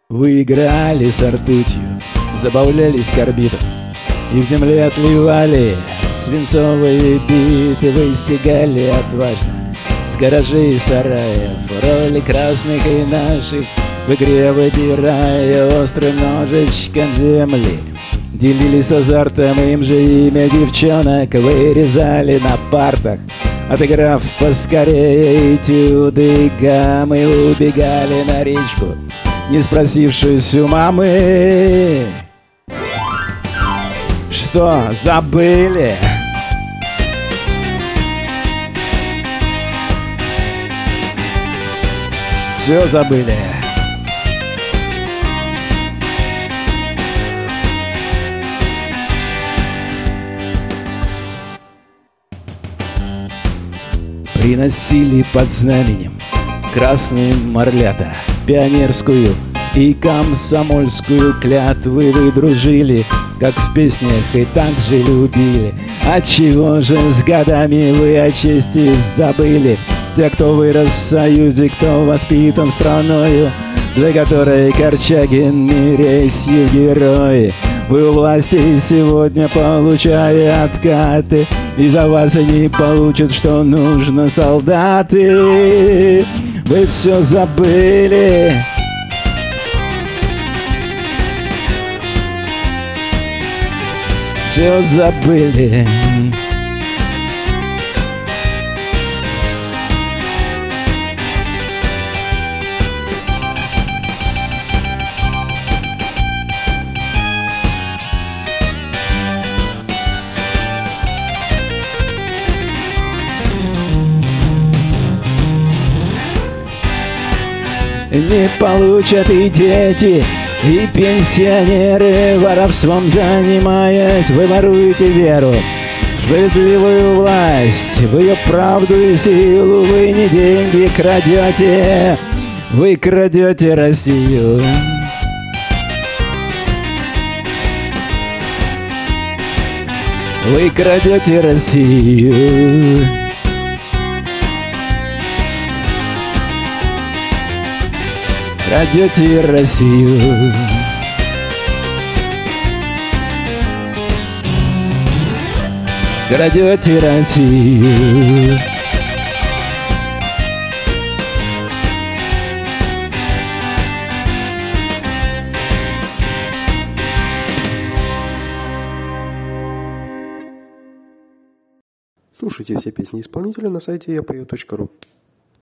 Вы играли с ртутью, забавлялись корбитом, и в земле отливали свинцовые биты. Вы сигали отважно с гаражей и сараев, роли красных и наших в игре выбирая острым ножичком земли. Делились азартом, им же имя девчонок вырезали на партах, отыграв поскорее этюды и гаммы. Убегали на речку, не спросившись у мамы. Что, забыли? Все забыли. Приносили под знаменем красные морлята пионерскую и комсомольскую клятвы. Вы дружили, как в песнях, и так же любили. Отчего же с годами вы о чести забыли? Те, кто вырос в Союзе, кто воспитан страною, для которой Корчагин не рейсью герои. Вы у власти сегодня, получая откаты, и за вас они получат, что нужно, солдаты. Вы все забыли. Все забыли. Не получат и дети, и пенсионеры, воровством занимаясь. Вы воруете веру в справедливую власть, в ее правду и силу. Вы не деньги крадете, вы крадете Россию. Вы крадете Россию. Крадете Россию. Крадете Россию. Слушайте все песни исполнителя на сайте yapою.ru.